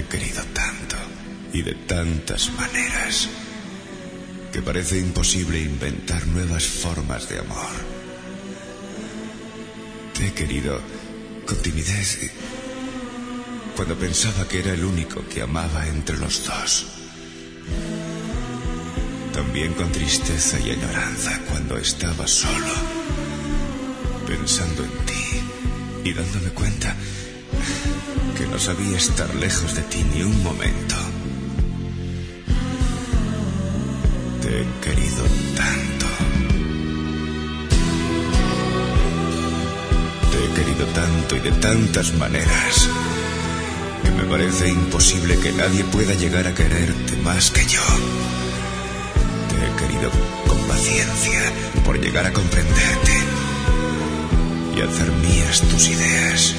querido tanto y de tantas maneras que parece imposible inventar nuevas formas de amor. Te he querido con timidez cuando pensaba que era el único que amaba entre los dos. También con tristeza y añoranza cuando estaba solo, pensando en ti y dándome cuenta que no sabía estar lejos de ti ni un momento. Te he querido tanto. Te he querido tanto y de tantas maneras que me parece imposible que nadie pueda llegar a quererte más que yo. Te he querido con paciencia por llegar a comprenderte y hacer mías tus ideas.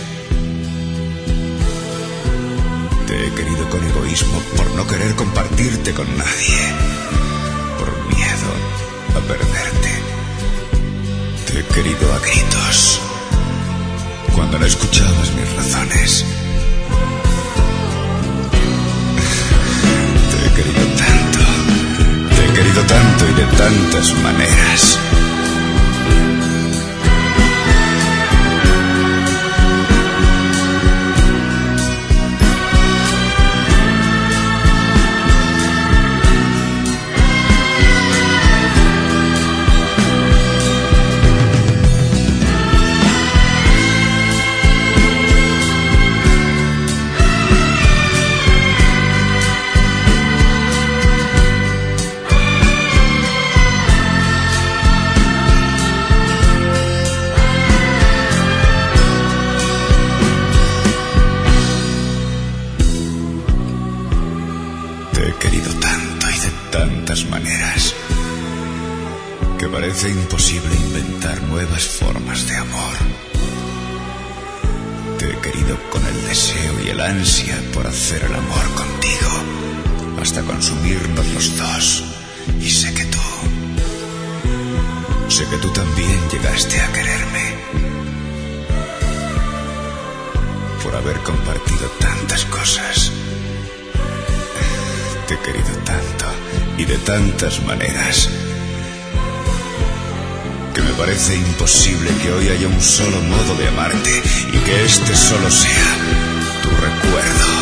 Te he querido con egoísmo por no querer compartirte con nadie, por miedo a perderte. Te he querido a gritos cuando no escuchabas mis razones. Te he querido tanto y de tantas maneras. Maneras que parece imposible inventar nuevas formas de amor. Te he querido con el deseo y el ansia por hacer el amor contigo hasta consumirnos los dos. Y sé que tú también llegaste a quererme por haber compartido tantas cosas. Te he querido tanto y de tantas maneras que me parece imposible que hoy haya un solo modo de amarte y que este solo sea tu recuerdo.